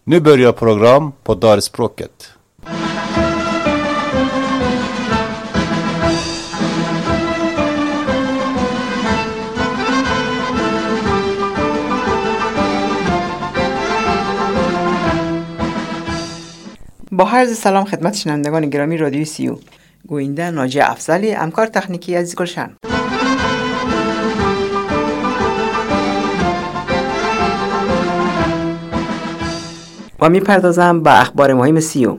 Nu börjar program på Dalspråket. با عرض سلام خدمت شنوندگان گرامی رادیوی سیو، گوینده ناجی افضلی، همکار تکنیکی عزیز گلشن. و میپردازم به اخبار مهم سیو.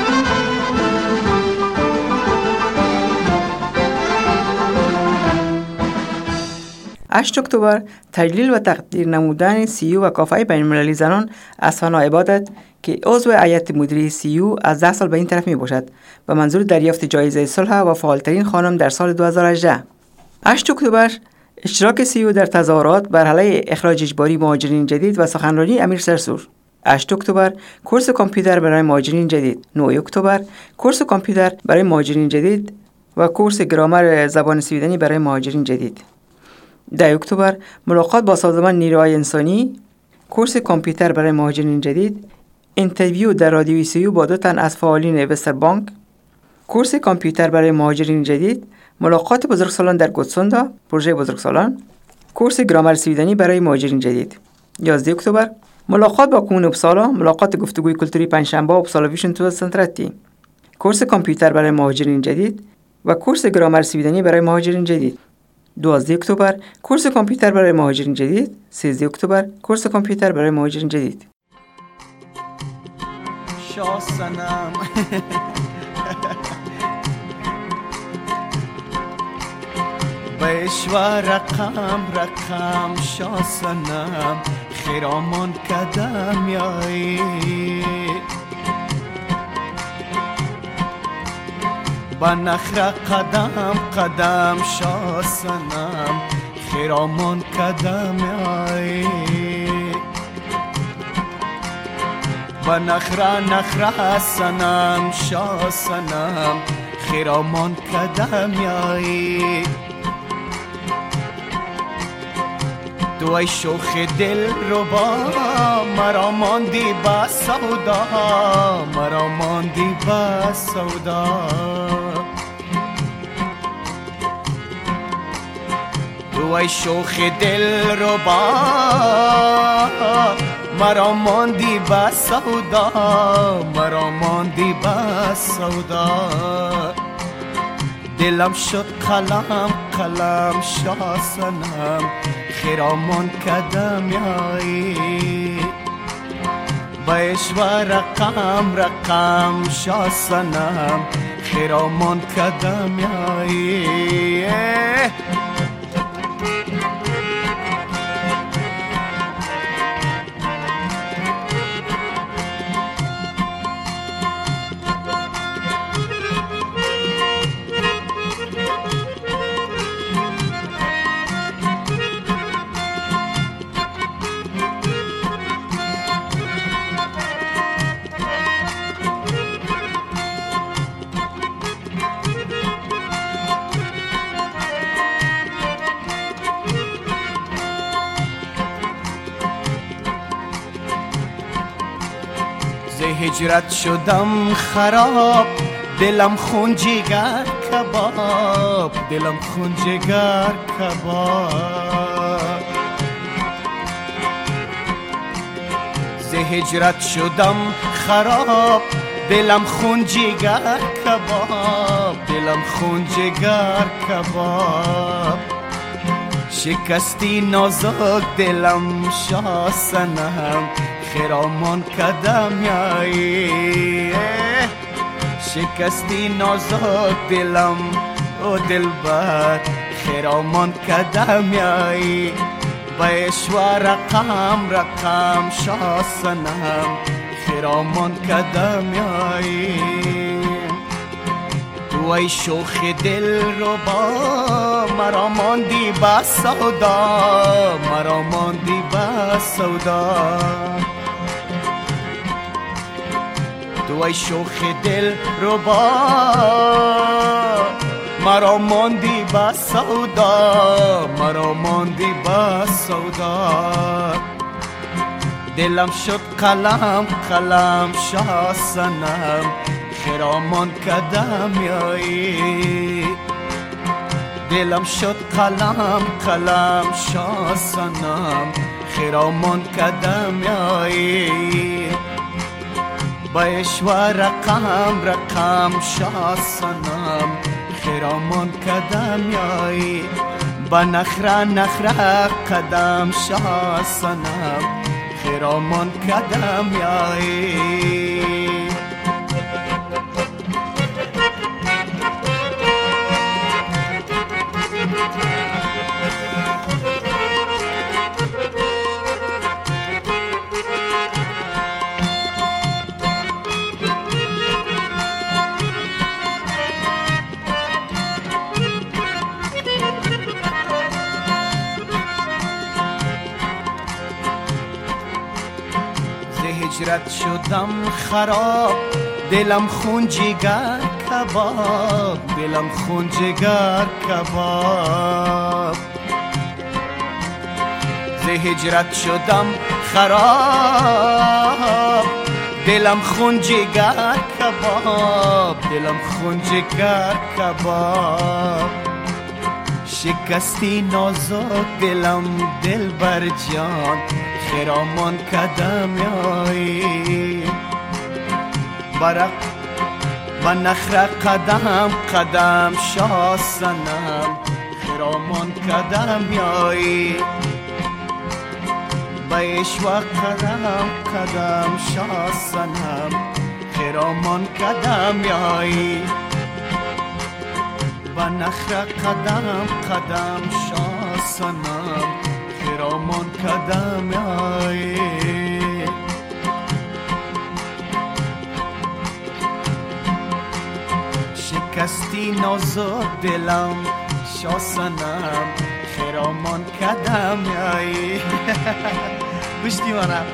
هشت اکتبر تجلیل و تقدیر نمودن سیو و کافه بین‌المللی زنان از فنا عبادت که عضو هیئت مدیره سیو از 10 سال به این طرف می باشد به منظور دریافت جایزه صلح و فعالترین خانم در سال 2018. 8 اکتبر اشتراک سیو در تظاهرات بر علیه اخراج اجباری مهاجرین جدید و سخنرانی امیر سرسور. 8 اکتبر کورس کامپیوتر برای مهاجرین جدید. 9 اکتبر کورس کامپیوتر برای مهاجرین جدید و کورس گرامر زبان سویدنی برای مهاجرین جدید. 10 اکتبر ملاقات با سازمان نیروهای انسانی، کورس کامپیوتر برای مهاجرین جدید، اینترویو در رادیوی سیو با 2 تن از فعالین وستر بانک، کورس کامپیوتر برای مهاجرین جدید، ملاقات بزرگسالان در گوتسوندا، پروژه بزرگسالان، کورس گرامر سویدنی برای مهاجرین جدید. 11 اکتبر ملاقات با کمون اپسالا، ملاقات گفتگوی کلتوری پنجشنبه اپسالا ویژن 2030، کورس کامپیوتر برای مهاجرین جدید و کورس گرامر سویدنی برای مهاجرین جدید. 12 اکتبر کورس کامپیوتر برای مهاجرین جدید. 13 اکتبر کورس کامپیوتر برای مهاجرین جدید. شاسنم بشوا رقم شاسنم خیرامان کدم یایی با نخرا قدم شاسنم خیرامان کدم یایی با نخرا سنم شاسنم خیرامان کدم یایی تو ای شوخ دل رو با مرا ماندی با سودا مرا ماندی با سودا تو ای شوخ دل رو با مرا ماندی با سودا مرا ماندی با سودا دلم شد قلم شاسنم خیرامان کدم یایی بشوا رقم شاسنم خیرامان کدم یایی هجرت شدم خراب دلم خون جگر کباب دلم خون جگر کباب ز هجرت شدم خراب دلم خون جگر کباب دلم خون جگر کباب شکستی نازک دلم شاسنم خیرامان کدم یایی شکستی نازک دلم او دلبر خیرامان کدم یایی بشوا رقم شاسنم خیرامان کدم یایی تو ای شوخ دل رو با مرا ماندی با سودا مرا ماندی با سودا تو ای شوخ دل رو با مرا ماندی با سودا مرا ماندی با سودا دلم شد قلم قلم شاه صنم خرامان کدم یایی دلم شد قلم قلم شاه صنم خرامان کدم یایی بایشوا رقم رقم شاه صنم خرامان کدم یایی با نخره نخره قدم شاه صنم خرامان کدم یایی هجرت شدم خراب دلم خون جگر کباب دلم خون جگر کباب ز هجرت شدم خراب دلم خون جگر کباب دلم خون جگر کباب شکستی نازک دلم دل بر جان خرامان کدم یایی برق و نخره قدم قدم شاه صنم خرامان کدم یایی بیشوا قدم قدم شاه صنم خرامان کدم یایی و نخره قدم قدم شاه صنم خرامان کدم یایی شکستی نازک دلم شاه صنم خرامان کدم یایی گوشتی منم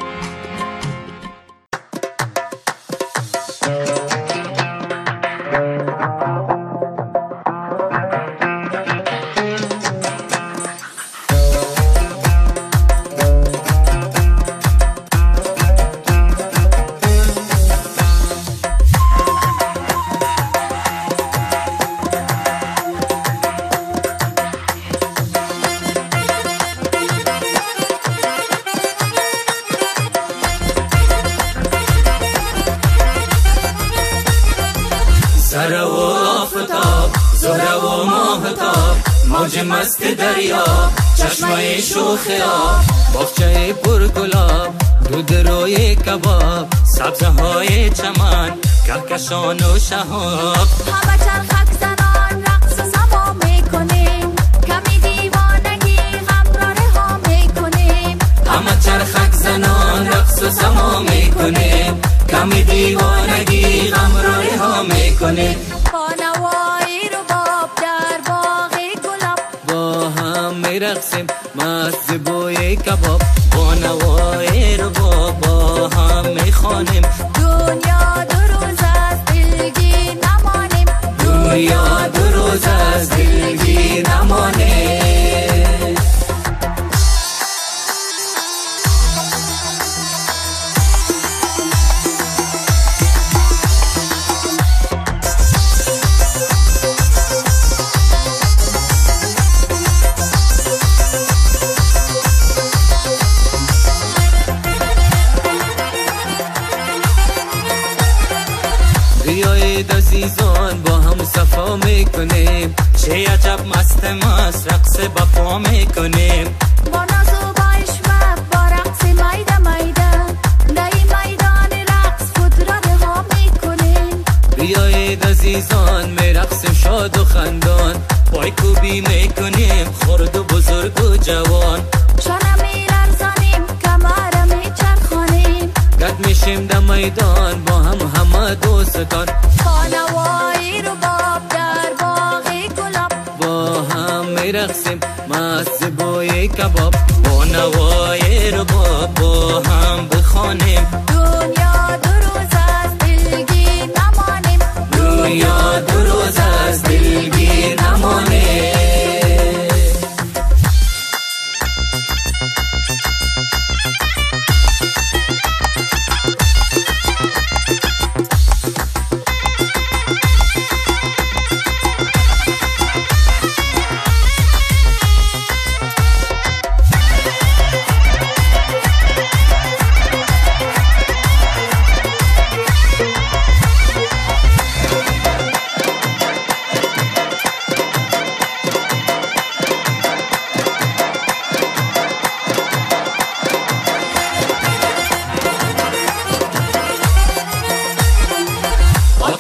موج مست دریا چشمه شوخیا باغچه پر گلاب دود روی کباب سبزه های چمن کهکشان و شهاب همه چرخک زنان رقص سما میکنیم کمی دیوانگی همراه ها میکنیم همه چرخک زنان رقص سما میکنیم کمی دیوانگی همراه ها میکنیم خانوایی رو باب در باغی گلاب با هم میرقصیم مست بوی کباب با نوای رو با هم میخوانیم دنیا دو روز از دلگیر نمانیم دنیا دو روز از دلگیر نمانیم بیایید عزیزان با هم صفا میکنیم چه عجب مست مست رقص بپا میکنیم با ناز و با اشمت با رقص میده میده در میدان رقص خود را رها میکنیم بیایید عزیزان میرقصیم شاد و خندان پای کوبی میکنیم خرد و بزرگ و جوان شانه میلرزانیم کمر میچرخانیم گرد میشیم در میدان با هم همه دوستان خانوایی رو باب در باغی گلاب با هم میرقصیم مست بوی کباب با نوای رباب با هم بخوانیم دنیا دو روز از دلگیر نمانیم دنیا دو روز از دلگیر نمانیم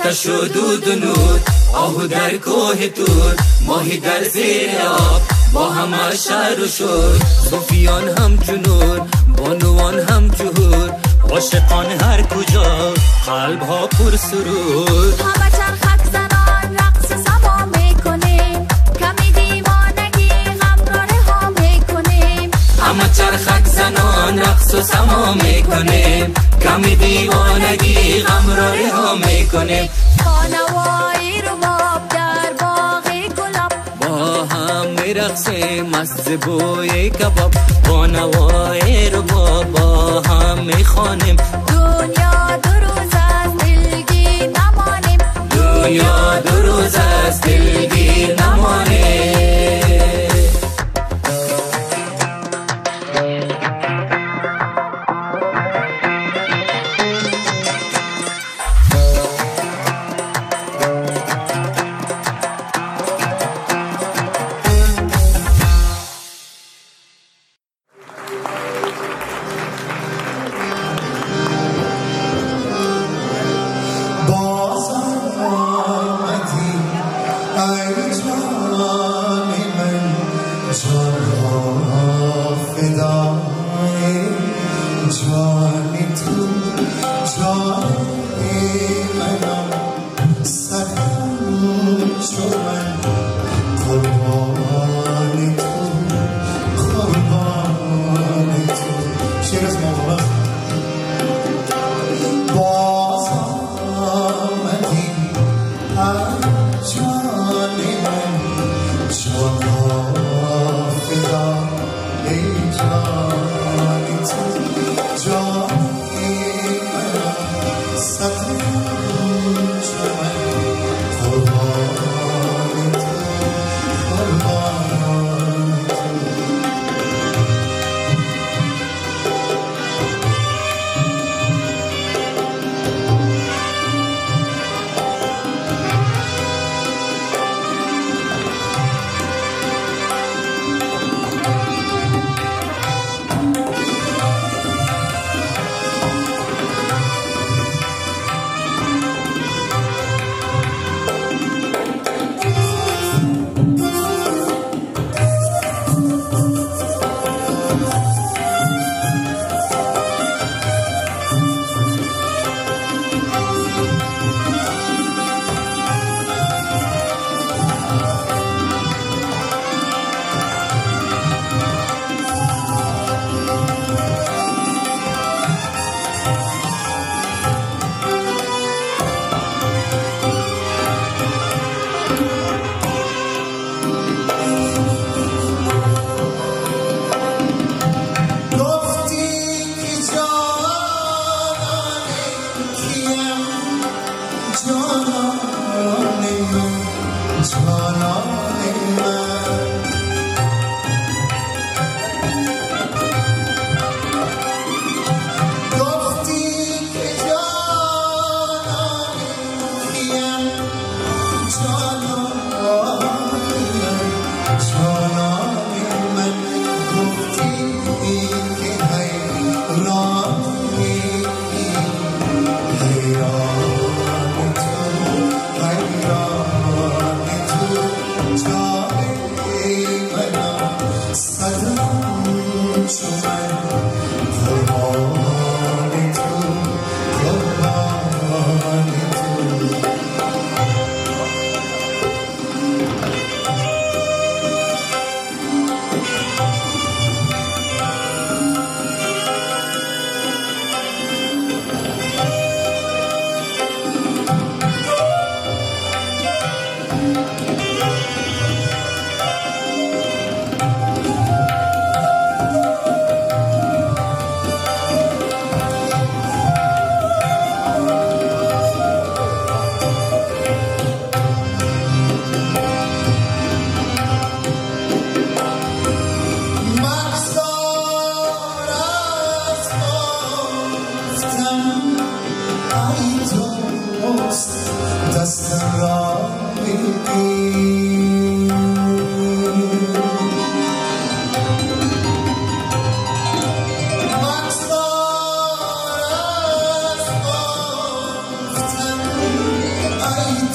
آتش و دود و نور، آهو در کوه تور، ماهی در زیر آب، با همه شهر و شور. صوفیان هم جنور، بانوان هم جهور، عاشقان هر کجا، قلب ها پر سرور. همه چرخک زنان رقص سما میکنیم، کمی دیوانگی غم را رها میکنیم. همه چرخک زنان رقص و سما میکنیم، کمی دیوانگی غم را رها میکنیم. خانوایی رو باب در باغی گلاب، با هم میرقصیم مست بوی کباب. خانوایی رو با هم میخوانیم، دنیا دو روز از دلگیر نمانیم. دنیا دو روز از دلگیر نمانیم.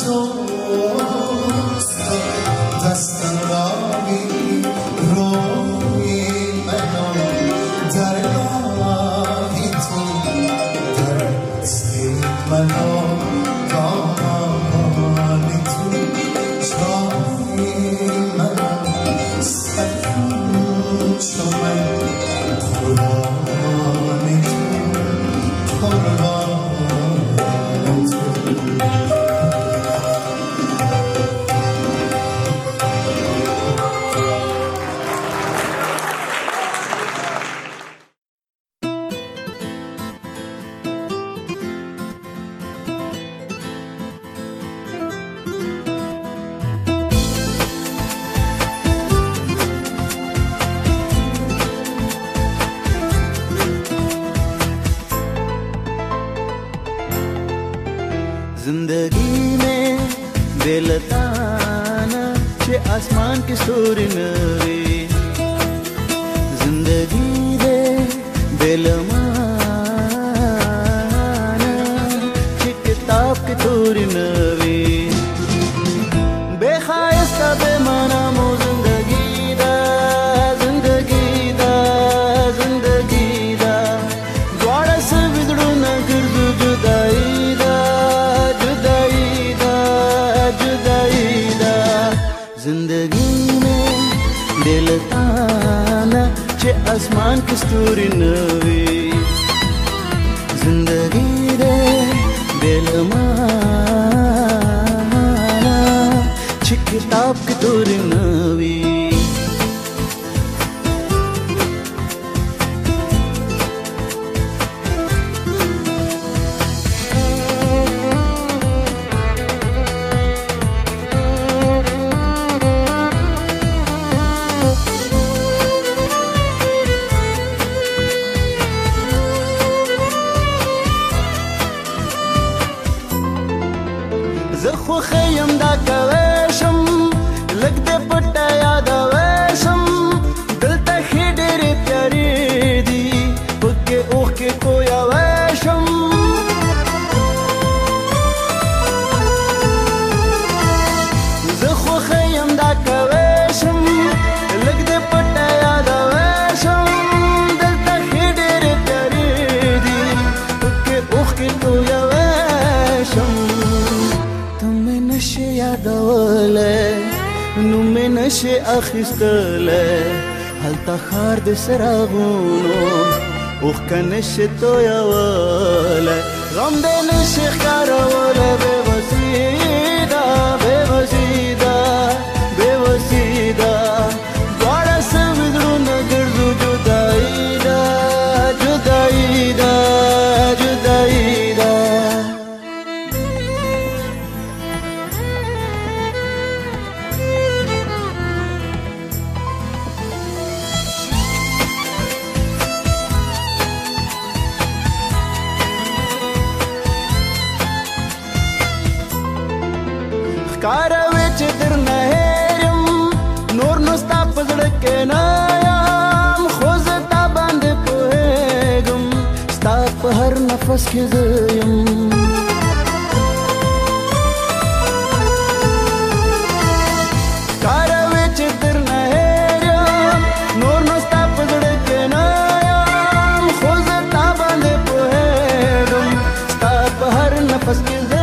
जिंदगी में बेलताना छे आसमान की सूरी नवे जिंदगी दे बेलमाना छे किताब की तूरी नवे बेखायस्ता बेमाना मो जिंदगी दा जिंदगी दा जिंदगी दा द्वारा से बिगड़ू न गिरजू जुदाई जिंदगी में दिलताना चे आसमान की सूरी नवी जिंदगी दे दिलमाना चे किताब की तूरी नवी زخو خیم دا کویشم لگ دے پٹا یاد ویشم دل تا خی ڈیری پیاری دی پکے اوخ کے کویا ویشم زخو خیم دا کویشم لگ دے پٹا یاد ویشم دل تا خی ڈیری پیاری دی پکے اوخ کے کویا ویشم نشه یادوله نو مې نشه اخیستله هلته خار د سراغونو اوخ که نشه تویوله غم د نشه ښکاروله بېوسیده بېوسیده بېوسیده دواړه سوي زړونه ګرځو جدایي ده جدایي ده جدایي ده کاروي چې در نه هېرم نور نو ستا په زړه کې نه یم خو زه تا باندې پوهېږم ستا په هر نفس کې زه یم کاروي چې در نه هېرم نور نو ستا په زړه کې نه یم خو زه تا باندې پوهېږم ستا په هر نفس کې زه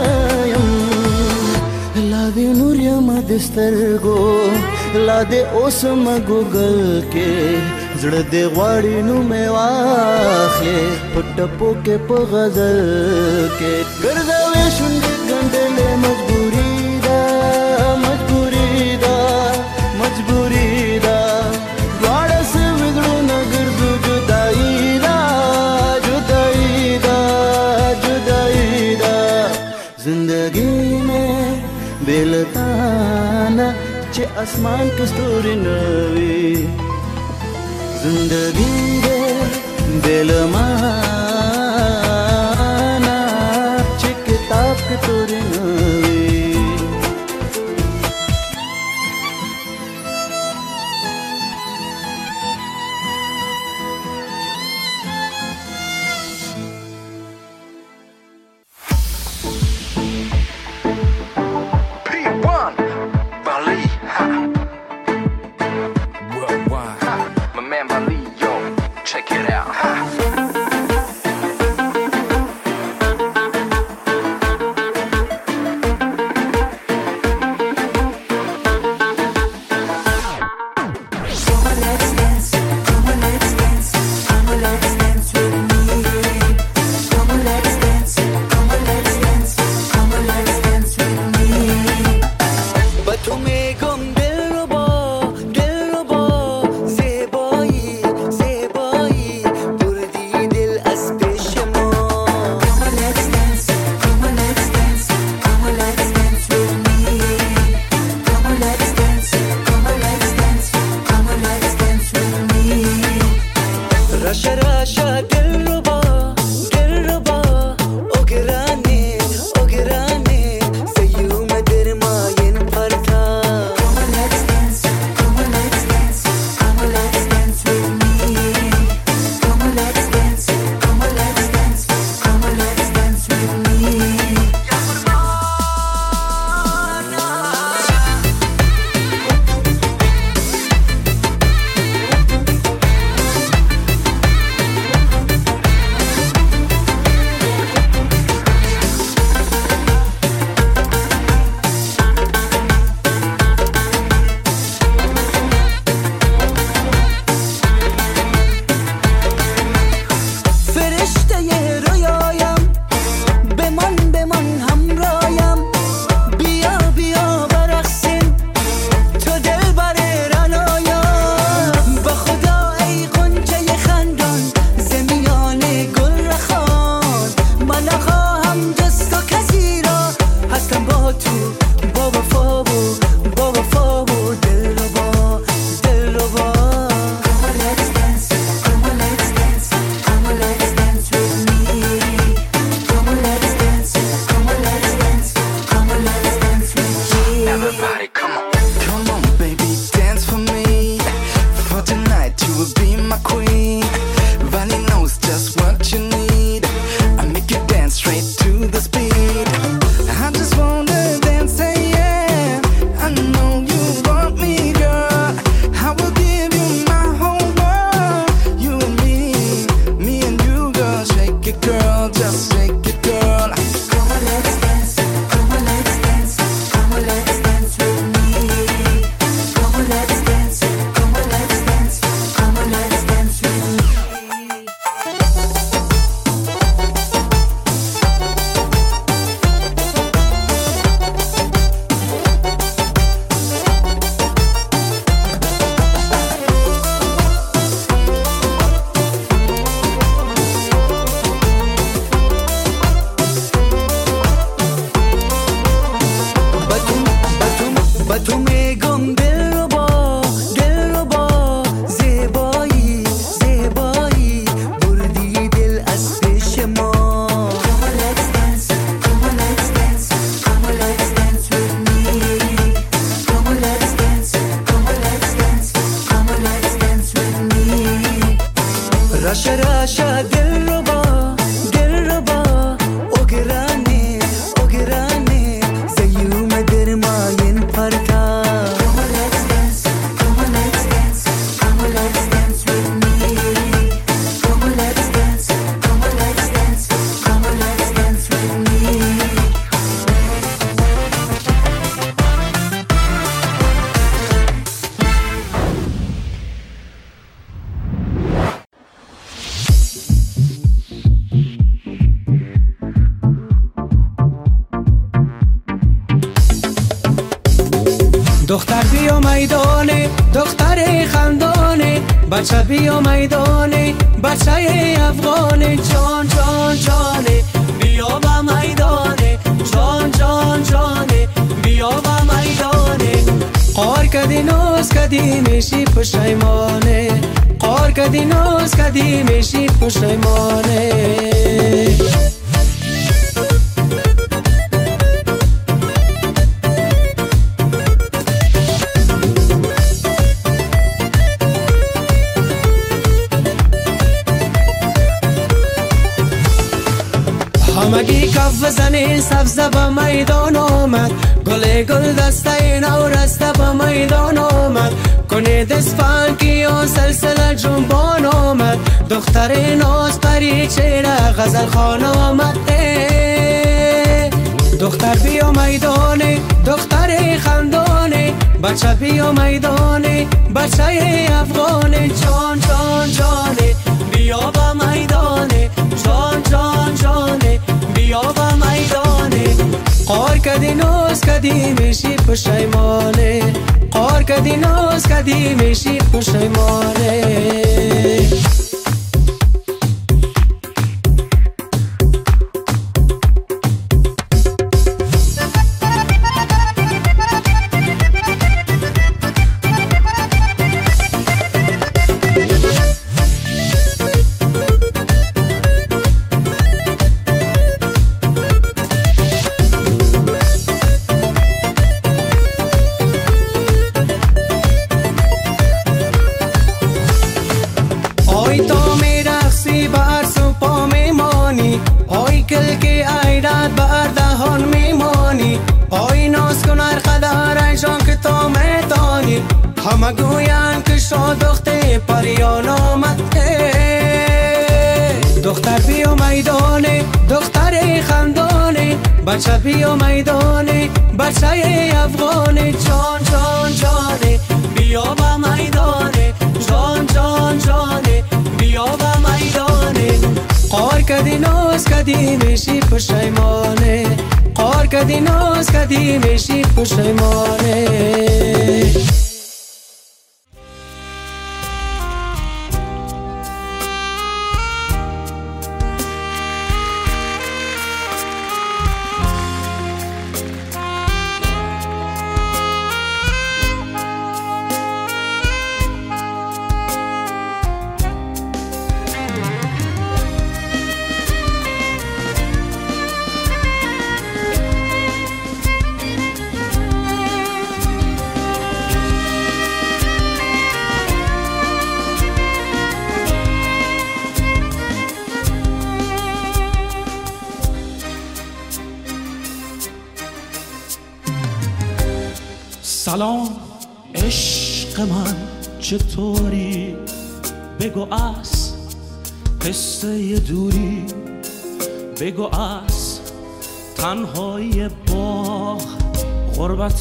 لا نور یم د سترګو لا د اوس مګوګل کې زړه دې غواړي نو مې واخلې په ټپو کې په غزل کې ګرځوي شونډې ګنډلې مجبوري ده مجبوري ده مجبوري ده دواړه سوي زړونه ګرځو جدایي ده جدایي ده جدایي ده زندګي में बेलताना चे आसमान की स्तूरी नवी जिंदगी दे बेलमाना चे किताब की तूरी नवी just shake it, girl. Come on, let's dance. Come on, let's dance. Come on, let's dance with me. Come on, let's dance. Come on, let's dance. Come on, let's dance with me. دختر بیا میدانه، دختر خندانه، بچه بیا میدانه، بچه افغانه، جان جان جانه، بیا با میدانه، جان جان جانه، بیا با میدانه. قار کدی نوز کدی میشی پشیمانه، قار کدی نوز کدی میشی پشیمانه. همگی کف زنی سبز به میدان آمد، گل گل دسته نو رسته به میدان آمد، کنید اسفنگی و سلسله جنبان آمد، دختر ناز پری چهره غزل خان آمد. دختر بیا میدانه، دختر خندانه، بچه بیا میدانه، بچه افغانه، جان جان جانه، بیا با میدانه، جان جان جانه، بیا با میدانه. قار کدی نوز کدی میشی پشیمانه، قار کدی نوز کدی میشی پشیمانه. آی تو میرقصی بر سوپا میمانی، آی کل که ایراد بر دهان میمانی، آی ناز کن هر قدر ایشان که تو میتانی، همه گوین که شاد دخته پریان آمد. دختر بیا میدانه، دختر خندانه، بچه بیا میدانه، بچه افغانه، جان جان جانه، بیا با میدانه، جان جان جانه، بیا با میدانه. قار کدی نوز کدی میشی پشیمانه، قار کدی نوز کدی میشی پشیمانه. سلام عشق من چطوری؟ بگو از قصه دوری بگو از تنهایی باغ، غربت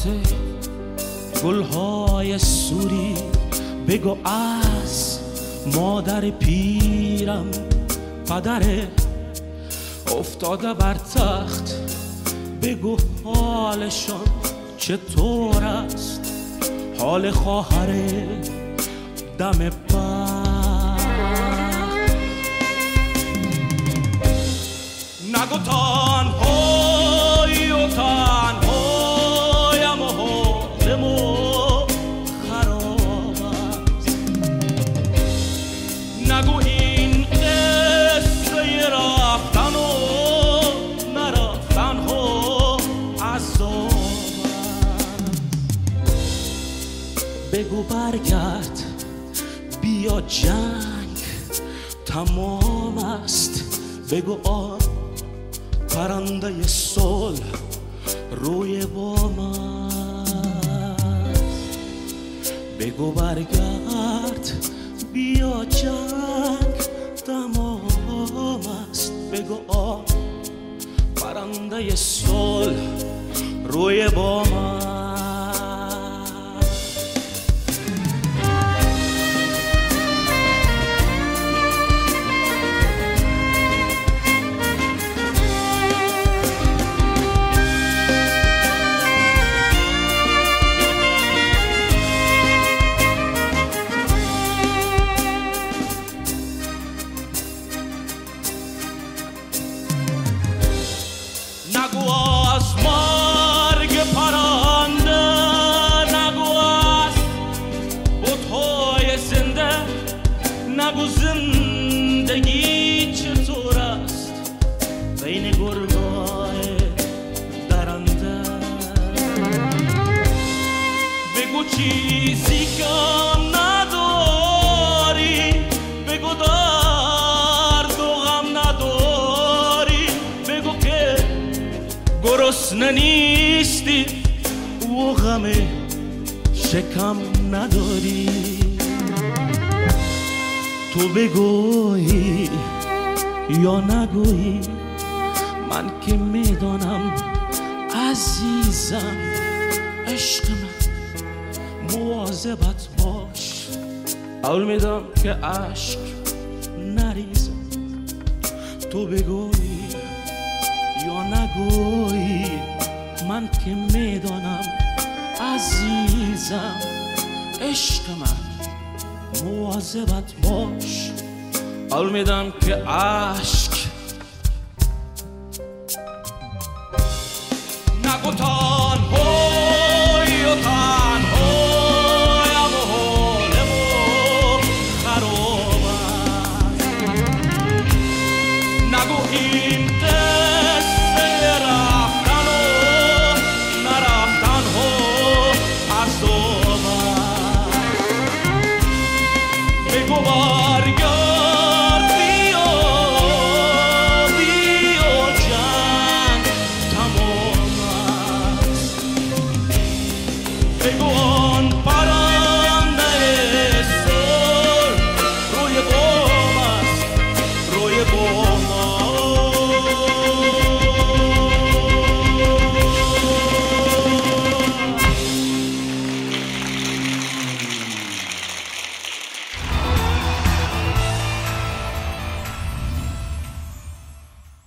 گلهای سوری. بگو از مادر پیرم، پدر افتاده بر تخت. بگو حالشان چطور است، حال خواهر دم بخت. نگو تنهایی و تنهایم و حالم و خراب است. نگو این قصه رفتن و نرفتن ها عذاب است. بگو برگرد بیا جنگ تمام است. بگو پرنده صلح روی بام است. بگو برگرد بیا جنگ تمام است. بگو پرنده صلح روی بام است. نگو از مرگ پرنده، نگو از بت‌های زنده، نگو زندگی چطور است بین گرگای درنده. بگو چیزی کم نداری، بگو درد و غم نداری. بگو که گرسنه نیستی و غم شکم نداری. تو بگویی یا نگویی، من که میدانم عزیزم، عشق من مواظبت باش. قول میدم که عشق نریزم. تو بگویی یا نگویی، من که میدانم عزیزم، عشق من مواظبت باش. قول میدم که عشق نگو تا